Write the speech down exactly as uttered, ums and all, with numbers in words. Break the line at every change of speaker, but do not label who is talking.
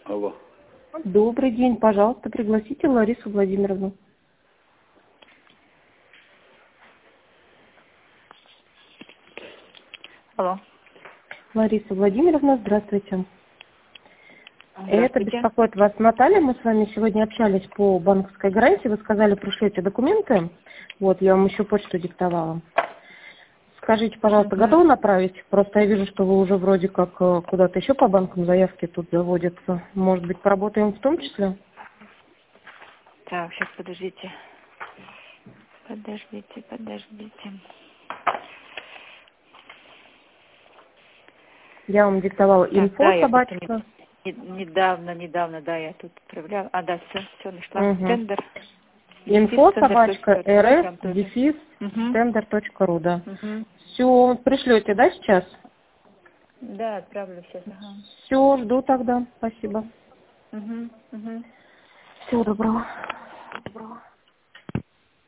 Алло.
Добрый день, пожалуйста, пригласите Ларису Владимировну.
Алло.
Лариса Владимировна, здравствуйте. Это
Здравствуйте.
беспокоит вас Наталья. Мы с вами сегодня общались по банковской гарантии. Вы сказали, пришлете документы. Вот, я вам еще почту диктовала. Скажите, пожалуйста,
Мгм.
готовы направить? Просто я вижу, что вы уже вроде как э, куда-то еще по банкам заявки тут заводятся. Может быть, поработаем в том числе?
Так, сейчас подождите. Подождите, подождите.
Я вам диктовала
Так,
инфо,
да, я просто
собачка.
не- не- недавно, недавно, да, я тут отправляла. А, да, все, все нашла.
Угу.
Тендер.
Инфо,
Дефис, тендер,
собачка,
точка ру, да,
рф,
там тоже.
дефис,
Угу.
тендер точка ру, да.
Угу.
Все, пришлете, да, сейчас?
Да, отправлю сейчас. Ага.
Все, жду тогда. Спасибо.
Угу. Угу.
Всего доброго. Доброго.